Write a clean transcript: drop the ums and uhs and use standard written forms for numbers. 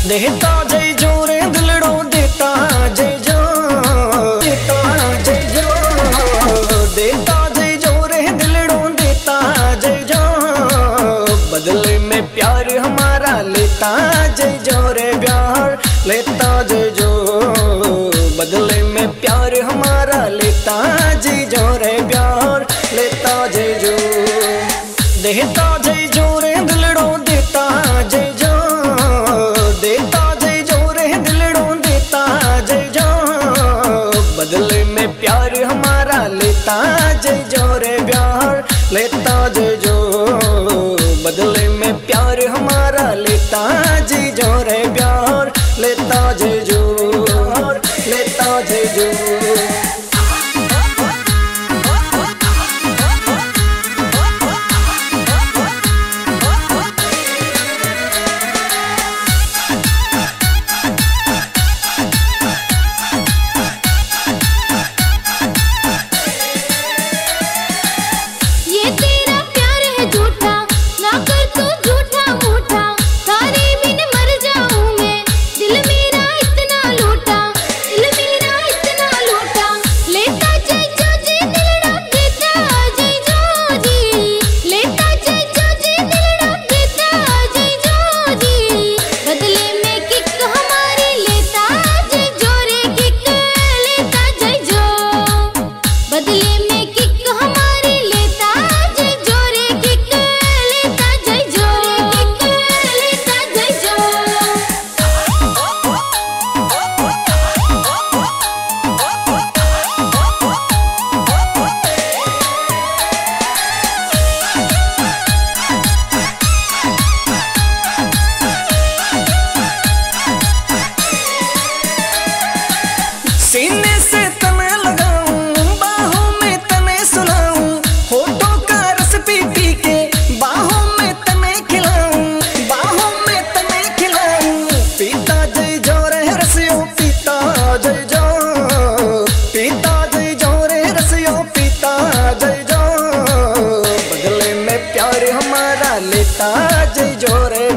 देता जय जोरे दिलड़ो देता जय जो देता जय जो देता जय जोरे दिलड़ो देता जय जो बदले में प्यार हमारा लेता जय जोरे प्यार लेता जय जो बदले में प्यार हमारा लेता जय जोरे प्यार लेता जय जो देता जय जोरे दिलड़ो देता जय जो देता जय जोरे दिलड़ो देता जय जो बदले में प्यार हमारा लेता जय जोरे प्यार लेता जय जो बदले में प्यार हमारा लेता जय जोरे प्यार लेता जय जो लेता जय जो सीने से तने लगाऊं बाहों में तने सुलाऊं होठों का रस पी पी के बाहों में तने खिलाऊं बाहों में तने खिलाऊं पीता जय जोरे रसियो पीता जय जो पीता जय जोरे रसियो पीता जय जो बदले में प्यार हमारा लेता जय जोरे